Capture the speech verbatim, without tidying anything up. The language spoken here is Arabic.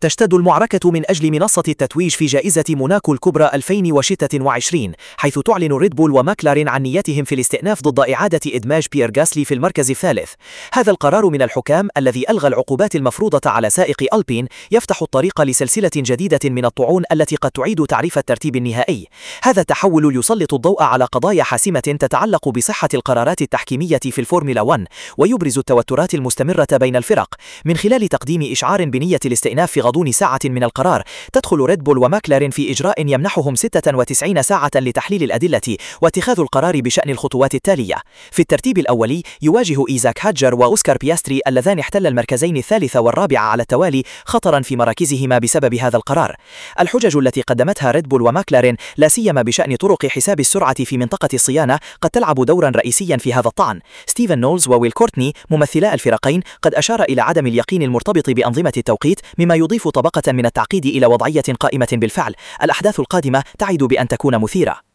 تشتد المعركة من أجل منصة التتويج في جائزة موناكو الكبرى ألفين وستة وعشرين، حيث تعلن ريد بول وماكلارين عن نيتهم في الاستئناف ضد إعادة إدماج بيير غاسلي في المركز الثالث. هذا القرار من الحكام الذي ألغى العقوبات المفروضة على سائق ألبين يفتح الطريق لسلسلة جديدة من الطعون التي قد تعيد تعريف الترتيب النهائي. هذا التحول يسلط الضوء على قضايا حاسمة تتعلق بصحة القرارات التحكيمية في الفورمولا واحد، ويبرز التوترات المستمرة بين الفرق. من خلال تقديم إشعار بنية الاستئناف في غضون ساعة من القرار، تدخل ريد بول وماكلارين في إجراء يمنحهم ستة وتسعين ساعة لتحليل الأدلة واتخاذ القرار بشأن الخطوات التالية. في الترتيب الأولي يواجه إيزاك هاجر وأوسكار بياستري اللذان احتل المركزين الثالث والرابع على التوالي خطرا في مراكزهما بسبب هذا القرار. الحجج التي قدمتها ريد بول وماكلارين لا سيما بشأن طرق حساب السرعة في منطقة الصيانة قد تلعب دورا رئيسيا في هذا الطعن. ستيفن نولز وويل كورتني ممثلا الفريقين قد أشار إلى عدم اليقين المرتبط بأنظمة التوقيت، مما يضيف طبقة من التعقيد إلى وضعية قائمة بالفعل. الأحداث القادمة تعد بأن تكون مثيرة.